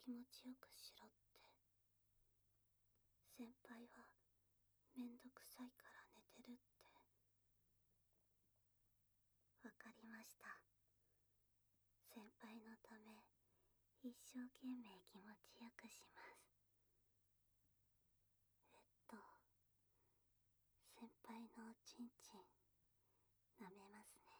気持ちよくしろって。先輩はめんどくさいから寝てるって。わかりました。先輩のため一生懸命気持ちよくします。先輩のおちんちん舐めますね。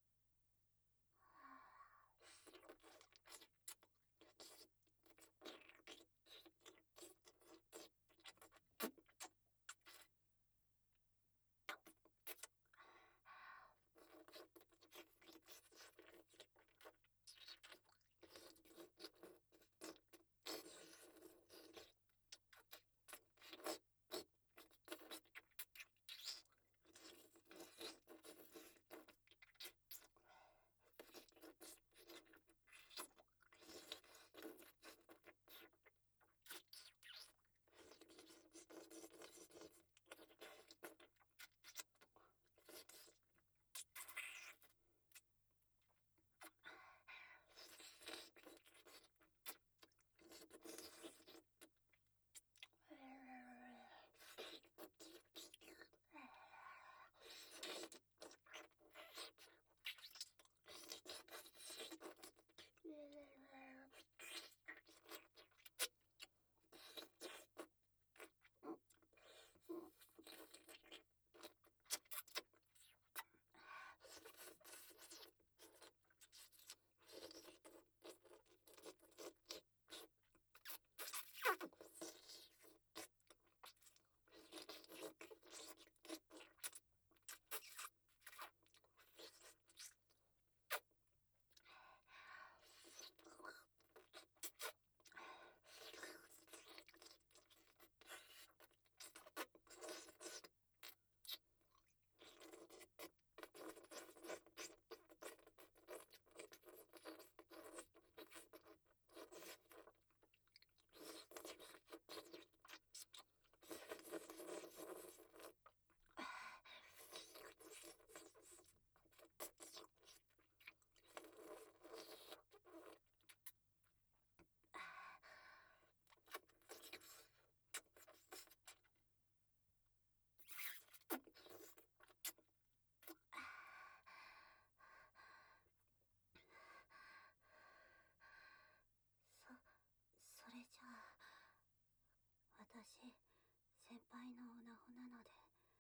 それじゃあ私先輩のオナホなので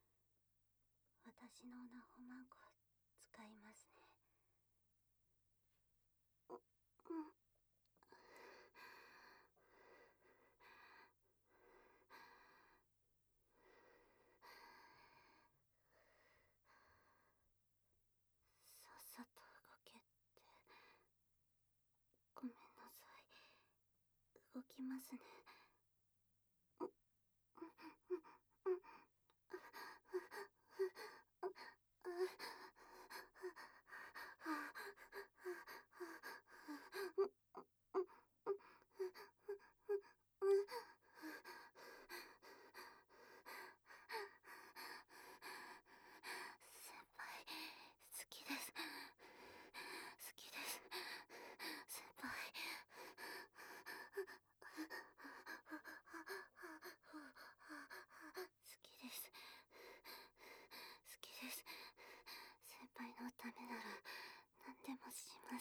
私のオナホマンコ使いますね。さっさと動けって。ごめんなさい。動きますね。先輩好きです。好きです。先輩好きです。好きです。先輩のためなら何でもします。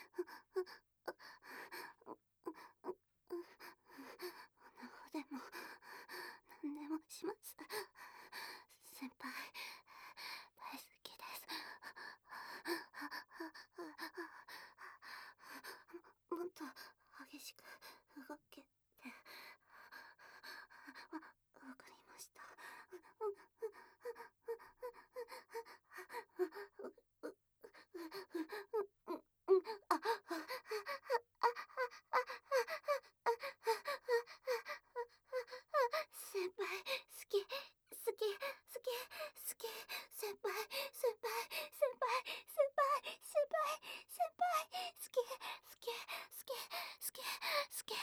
オナホでも何でもします。先輩大好きです。もっと激しく動けってわかりました。先輩好き好き好き好き。先輩先輩先輩先輩先輩先輩好き好き好き好き好き。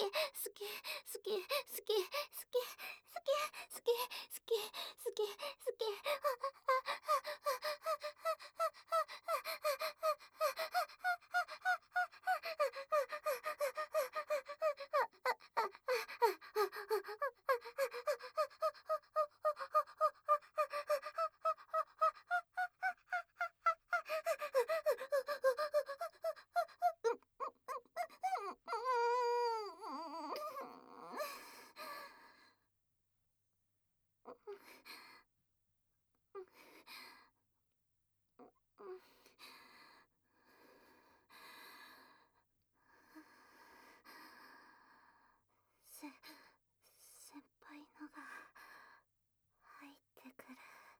先輩のが入ってくる。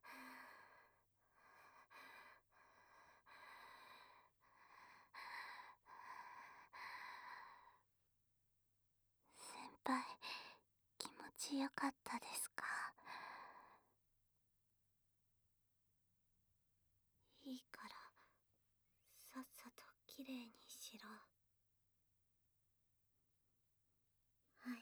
先輩、気持ちよかったですか？いいから、さっさときれいにしろ。はい。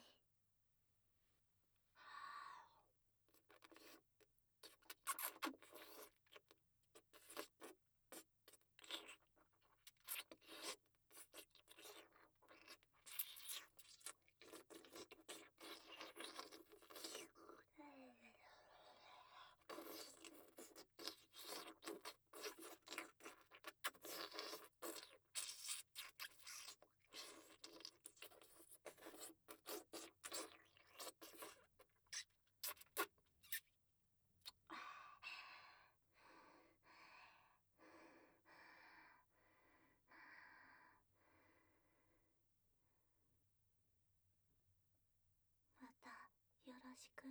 またよろしくって。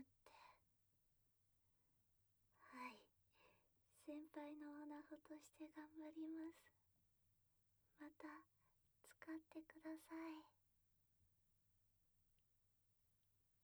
はい。先輩のオナホとして頑張ります。また使ってください。